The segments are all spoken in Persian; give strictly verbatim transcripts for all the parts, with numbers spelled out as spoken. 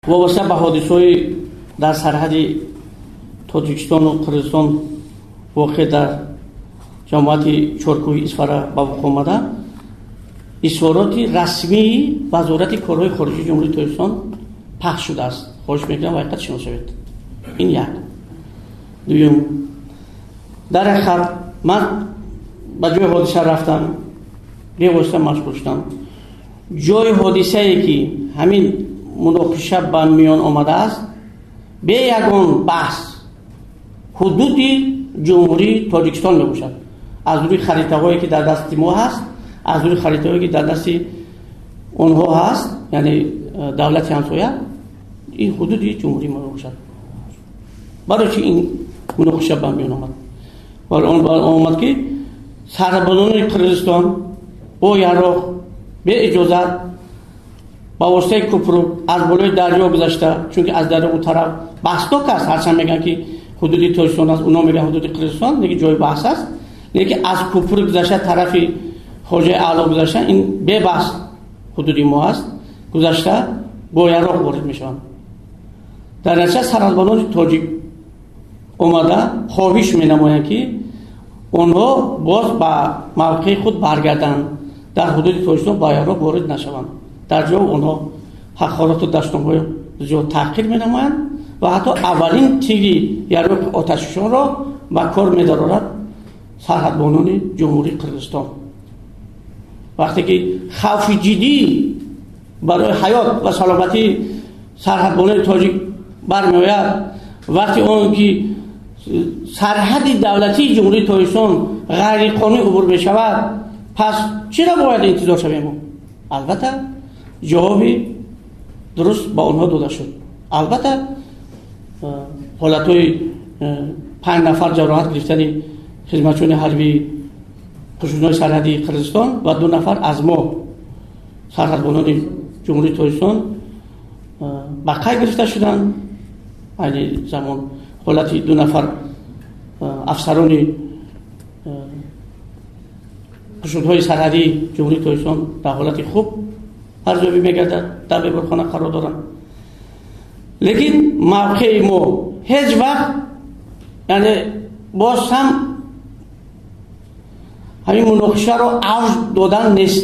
وابسته به حادثه‌های در سرحد تاجیکستان و قرغیزستان واقع در جماعت چهارکوه اسفاره به وقوع آمده، اظهارات رسمی وزارت کارهای خارجه جمهوری تاجیکستان پخش شده است. خواهش می‌کنم حقیقت شناخته شود. این یک. دوم، در آخر من به جای حادثه رفتم، به واسطه مشغول شدم. جای حادثه ای که همین مناقشه به میان آمده است، به یگان بحث حدود جمهوری تاجیکستان می باشد. از روی خریطه هایی که در دست ما هست، از روی خریطه هایی که در دست اونها هست، یعنی دولت همسایه، این حدود جمهوری ما باشد. برای چی این مناقشه به میان آمد؟ برای آن آمد که سربازان قرغیزستان با عراق به اجازت با واسطه کوپرو از بالای دریا گذشته، چون که از دریا اون طرف بحث دو است، هرچند میگن که حدود تاجیکستان است، اونا میگن حدود قرغیزستان، دیگه جای بحث است. لیکن از کوپرو گذشته طرف خواجه اعلی گذشته، این به بحث حدود ما است، گذشته با عراق وارد میشن. در نتیجه سربازان تاجیک اومده خواهش مینمایند که اونها باز به موقع خود برگردند، در حدود تاجیکستان با عراق وارد نشوند. در جا اونها حقارت و دشنام‌های زیاد تحقیر می‌نمایند و حتی اولین تیری یارو آتش‌فشان را به کار می‌دارد سرحدبانان جمهوری قرغیزستان. وقتی که خوف جدی برای حیات و سلامتی سرحدبانان تاجیک برمی‌آید، وقتی اون که سرحد دولتی جمهوری تاجیکستان غیر قانونی عبور می‌شود، پس چرا باید انتظار شویم؟ البته جوابی درست با اونها داده شد. البته حالتهای پنج نفر جراحت گرفتن خدمتچیان حربی قشون‌های سرحدی قرغیزستان و دو نفر از ما سرحدبانان جمهوری تاجیکستان به قید گرفته شدند. یعنی زمان حالت دو نفر افسران قشون‌های سرحدی جمهوری تاجیکستان در حالت خوب هر جایی میگردد در بیمارخانه قرار دارن. لیکن موقع ما هیچ وقت یعنی باز هم همین مناقشه رو اوج دادن نیست.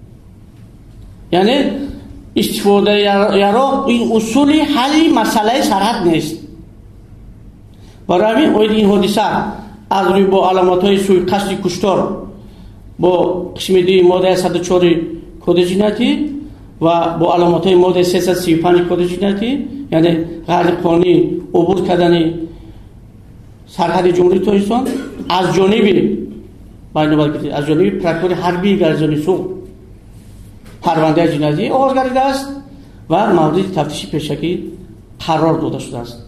یعنی استفاده عراق این اصول حل مسئله سرحد نیست. برای همین اوید این حادثه از روی با علامت های سوءقصد کشتار با قسم دی ماده صد و چهار کد جنایتی و با علامت های ماده سیصد و سی و پنج کد جنایتی، یعنی غیر قانونی عبور کردن سرحد جمهوری تاجیکستان از جانب از جانب پرکور حربی گرزانی سو پرونده جنایتی آغاز گردیده است و مورد تفتیش پیشکی قرار داده شده است.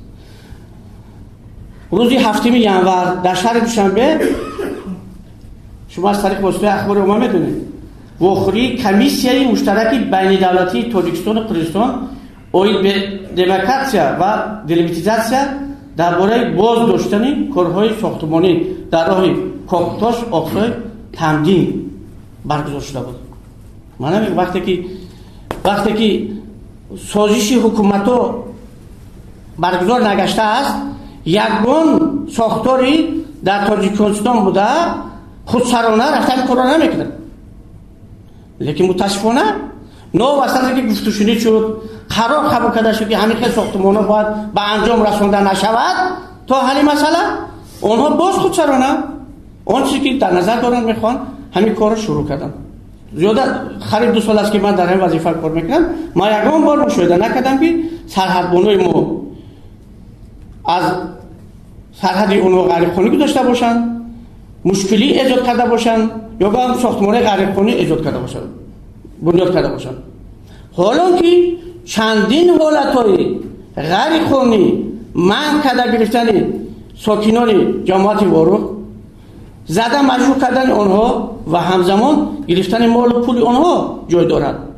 روز هفتم ژانویه در شهر دوشنبه، شما از طریق واسطه اخبار عمومی میدونید، وخوری کمیسیای مشترک بین دولتی تاجیکستان و قرغیزستان اوید به دموکراسیا و دلیمیتیزاسیا درباره باز داشتن کارهای ساختمانی در راه کاکتاش آقسای تمدین برگزار شده بود. من میگم وقتی که وقتی که سازش حکومت‌ها برگزار نگشته است، یگان ساختاری در تاجیکستان بوده، خودسرانه رفتن کار نمیکنن. لیکن متاسفانه نو واسطه که گفتگو شد قرار قبول کرده شد که همین خیلی ساختمان‌ها باید به انجام رسانده نشود تا حل مسئله، اونها باز خودسرانه اون چیزی که در نظر دارن میخوان همین کار رو شروع کردن. زیاده قریب دو سال است که من در این وظیفه کار میکنم، ما یگان بار مشاهده نکردم که سرحدبانای ما از سرحد اونها غیر قانونی گذاشته باشن، مشکلی ایجاد کرده باشن یا هم ساختمان غیر قانونی ایجاد کرده باشن، بنیاد کرده باشن. حالا که چندین حالتهای غیر قانونی منع کرده گرفتن ساکنان جماعت واروق، زده مجبور کردن آنها و همزمان گرفتن مال و پول آنها جای دارد.